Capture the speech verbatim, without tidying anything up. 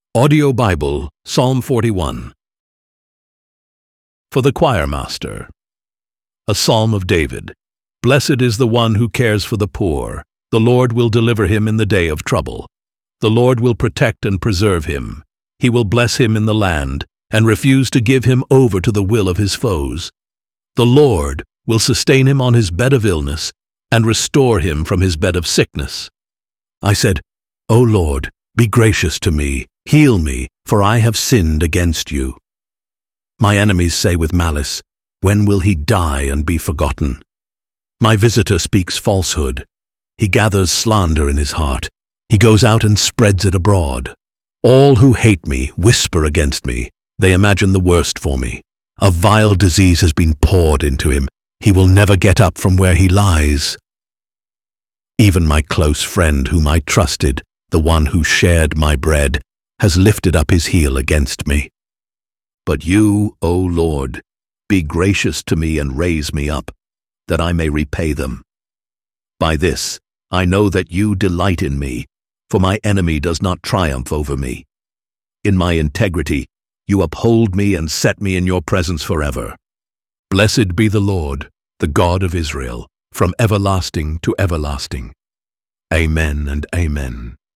Audio Bible, Psalm forty-one. For the choir master. A psalm of David. Blessed is the one who cares for the poor. The Lord will deliver him in the day of trouble. The Lord will protect and preserve him. He will bless him in the land, and refuse to give him over to the will of his foes. The Lord will sustain him on his bed of illness, and restore him from his bed of sickness. I said, O Lord, be gracious to me. Heal me, for I have sinned against you. My enemies say with malice, when will he die and be forgotten? My visitor speaks falsehood. He gathers slander in his heart. He goes out and spreads it abroad. All who hate me whisper against me. They imagine the worst for me. A vile disease has been poured into him. He will never get up from where he lies. Even my close friend whom I trusted, the one who shared my bread, has lifted up his heel against me. But you, O Lord, be gracious to me and raise me up, that I may repay them. By this I know that you delight in me, for my enemy does not triumph over me. In my integrity you uphold me and set me in your presence forever. Blessed be the Lord, the God of Israel, from everlasting to everlasting. Amen and amen.